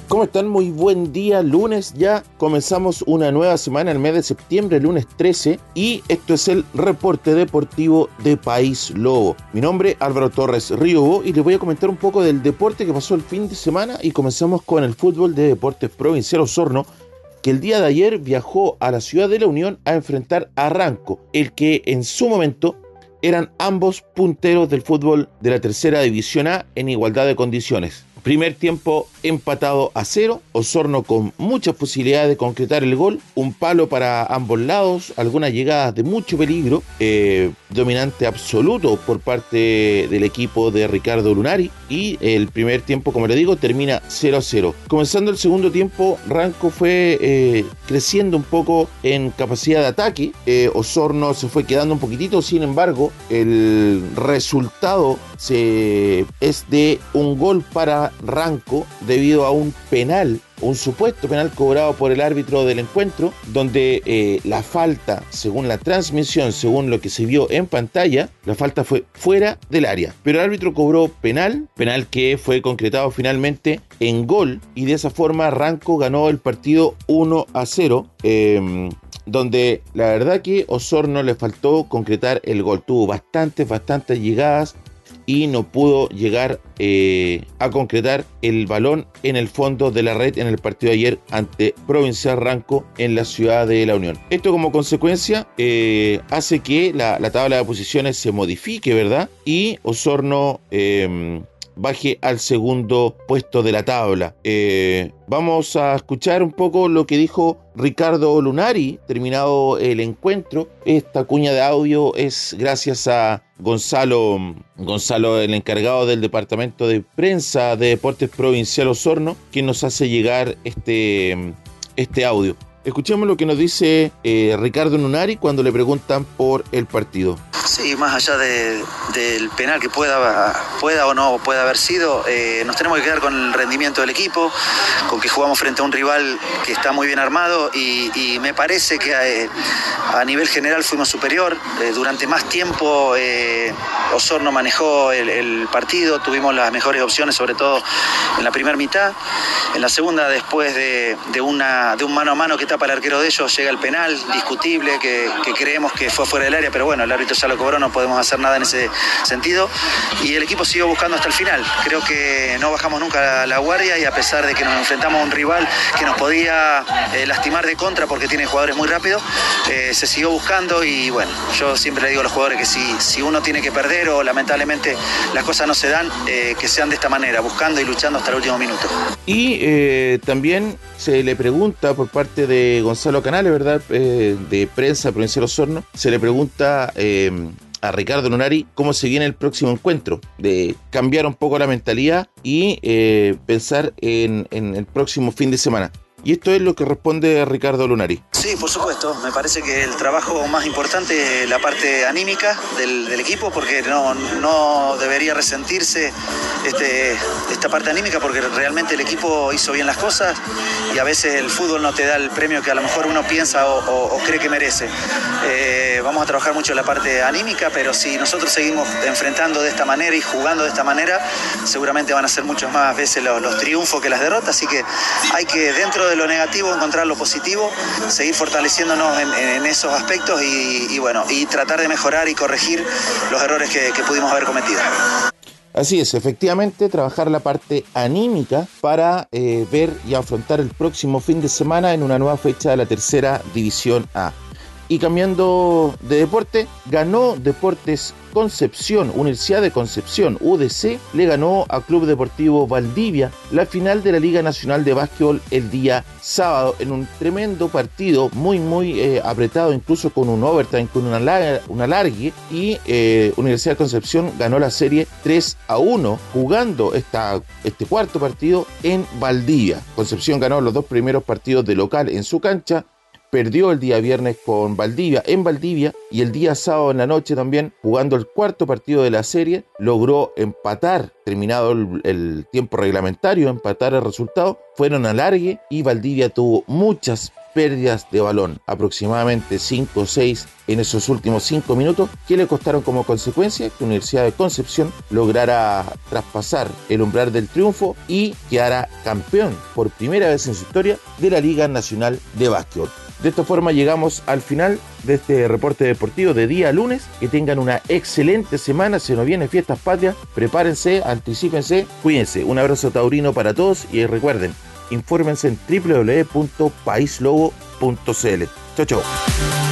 ¿Cómo están? Muy buen día, lunes ya comenzamos una nueva semana, el mes de septiembre, lunes 13, y esto es el reporte deportivo de País Lobo. Mi nombre es Álvaro Torres Río y les voy a comentar un poco del deporte que pasó el fin de semana y comenzamos con el fútbol de Deportes Provincial Osorno, que el día de ayer viajó a la ciudad de La Unión a enfrentar a Ranco, el que en su momento eran ambos punteros del fútbol de la tercera división A en igualdad de condiciones. Primer tiempo empatado a 0, Osorno con muchas posibilidades de concretar el gol, un palo para ambos lados, algunas llegadas de mucho peligro, dominante absoluto por parte del equipo de Ricardo Lunari, y el primer tiempo, como le digo, termina 0-0. Comenzando el segundo tiempo, Ranco fue creciendo un poco en capacidad de ataque, Osorno se fue quedando un poquitito, sin embargo, el resultado es de un gol para Ranco debido a un penal, un supuesto penal cobrado por el árbitro del encuentro, donde la falta, según la transmisión, según lo que se vio en pantalla, la falta fue fuera del área, pero el árbitro cobró penal que fue concretado finalmente en gol, y de esa forma Ranco ganó el partido 1-0, donde la verdad que Osorno le faltó concretar el gol, tuvo bastantes llegadas y no pudo llegar a concretar el balón en el fondo de la red en el partido de ayer ante Provincial Ranco en la ciudad de La Unión. Esto como consecuencia hace que la tabla de posiciones se modifique, ¿verdad? Y Osorno baje al segundo puesto de la tabla. Vamos a escuchar un poco lo que dijo Ricardo Lunari terminado el encuentro. Esta cuña de audio es gracias a Gonzalo, el encargado del departamento de prensa de Deportes Provincial Osorno, quien nos hace llegar este audio. Escuchemos lo que nos dice Ricardo Lunari cuando le preguntan por el partido. Sí, más allá del penal que pueda o no pueda haber sido, nos tenemos que quedar con el rendimiento del equipo, con que jugamos frente a un rival que está muy bien armado y me parece que a nivel general fuimos superior. Durante más tiempo Osorno manejó el partido, tuvimos las mejores opciones, sobre todo en la primera mitad. En la segunda, después de un mano a mano que tapa el arquero de ellos, llega el penal discutible que creemos que fue fuera del área, pero bueno, el árbitro ya lo cobró, no podemos hacer nada en ese sentido, y el equipo siguió buscando hasta el final. Creo que no bajamos nunca la guardia, y a pesar de que nos enfrentamos a un rival que nos podía lastimar de contra porque tiene jugadores muy rápidos, se siguió buscando. Y bueno, yo siempre le digo a los jugadores que si uno tiene que perder o lamentablemente las cosas no se dan, que sean de esta manera, buscando y luchando hasta el último minuto. Y también se le pregunta por parte de Gonzalo Canales, ¿verdad?, de Prensa Provincial Osorno, se le pregunta a Ricardo Lunari cómo se viene el próximo encuentro, de cambiar un poco la mentalidad y pensar en el próximo fin de semana. Y esto es lo que responde Ricardo Lunari. Sí, por supuesto. Me parece que el trabajo más importante es la parte anímica del equipo, porque no debería resentirse esta parte anímica, porque realmente el equipo hizo bien las cosas y a veces el fútbol no te da el premio que a lo mejor uno piensa o cree que merece. Vamos a trabajar mucho en la parte anímica, pero si nosotros seguimos enfrentando de esta manera y jugando de esta manera, seguramente van a ser muchas más veces los triunfos que las derrotas. Así que hay que, dentro de lo negativo, encontrar lo positivo, seguir fortaleciéndonos en esos aspectos y tratar de mejorar y corregir los errores que pudimos haber cometido. Así es, efectivamente, trabajar la parte anímica para ver y afrontar el próximo fin de semana en una nueva fecha de la tercera división A. Y cambiando de deporte, ganó Deportes Concepción, Universidad de Concepción, UDC, le ganó a Club Deportivo Valdivia la final de la Liga Nacional de Básquetbol el día sábado, en un tremendo partido, muy apretado, incluso con un overtime, con una alargue, y Universidad de Concepción ganó la serie 3-1, jugando este cuarto partido en Valdivia. Concepción ganó los dos primeros partidos de local en su cancha, perdió el día viernes con Valdivia en Valdivia, y el día sábado en la noche también, jugando el cuarto partido de la serie, logró empatar, terminado el tiempo reglamentario, empatar el resultado, fueron a alargue y Valdivia tuvo muchas pérdidas de balón, aproximadamente 5 o 6 en esos últimos 5 minutos, que le costaron como consecuencia que Universidad de Concepción lograra traspasar el umbral del triunfo y quedara campeón por primera vez en su historia de la Liga Nacional de Básquetbol. De esta forma llegamos al final de este reporte deportivo de día lunes. Que tengan una excelente semana, se nos vienen fiestas patrias, prepárense, anticípense, cuídense. Un abrazo taurino para todos y recuerden, infórmense en www.paislobo.cl. Chau, chau.